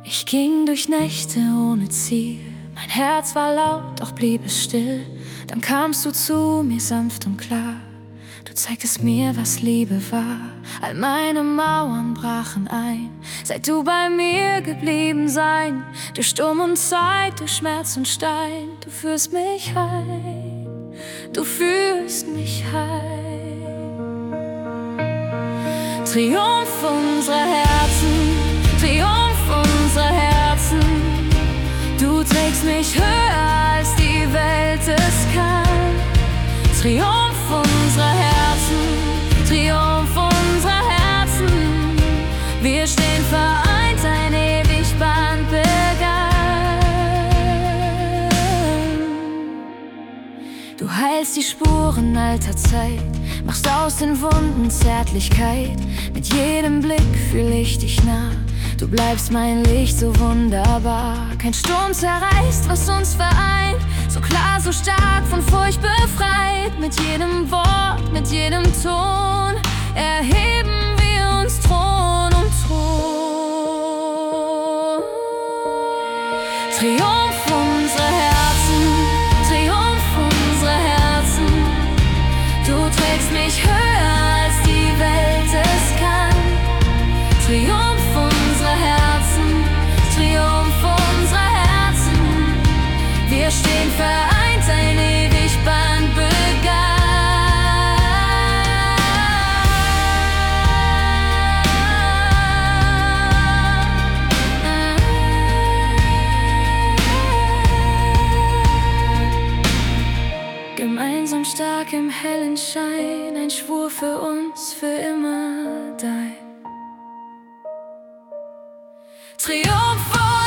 Ich ging durch Nächte ohne Ziel, mein Herz war laut, doch blieb es still. Dann kamst du zu mir sanft und klar, du zeigtest mir, was Liebe war. All meine Mauern brachen ein, seit du bei mir geblieben sein. Durch Sturm und Zeit, durch Schmerz und Stein, du führst mich heim, du führst mich heim. Triumph unserer Herzen, Triumph unserer Herzen. Du trägst mich höher, als die Welt es kann. Triumph unserer Herzen, Triumph unserer Herzen. Wir stehen vereint, ein ewig Band begann. Du heilst die Spuren alter Zeit, machst aus den Wunden Zärtlichkeit. Mit jedem Blick fühl ich dich nah, du bleibst mein Licht so wunderbar. Kein Sturm zerreißt, was uns vereint, so klar, so stark, von Furcht befreit. Mit jedem Wort, mit jedem Ton erheben wir uns Thron um Thron. Triumph unserer Herzen, Triumph unserer Herzen. Du trägst mich höher, als die Welt es kann. Triumph unserer Herzen, Triumph unserer Herzen. Wir stehen vereint, ein ewig Band begann. Gemeinsam stark im hellen Schein, ein Schwur für uns, für immer dein. Triumph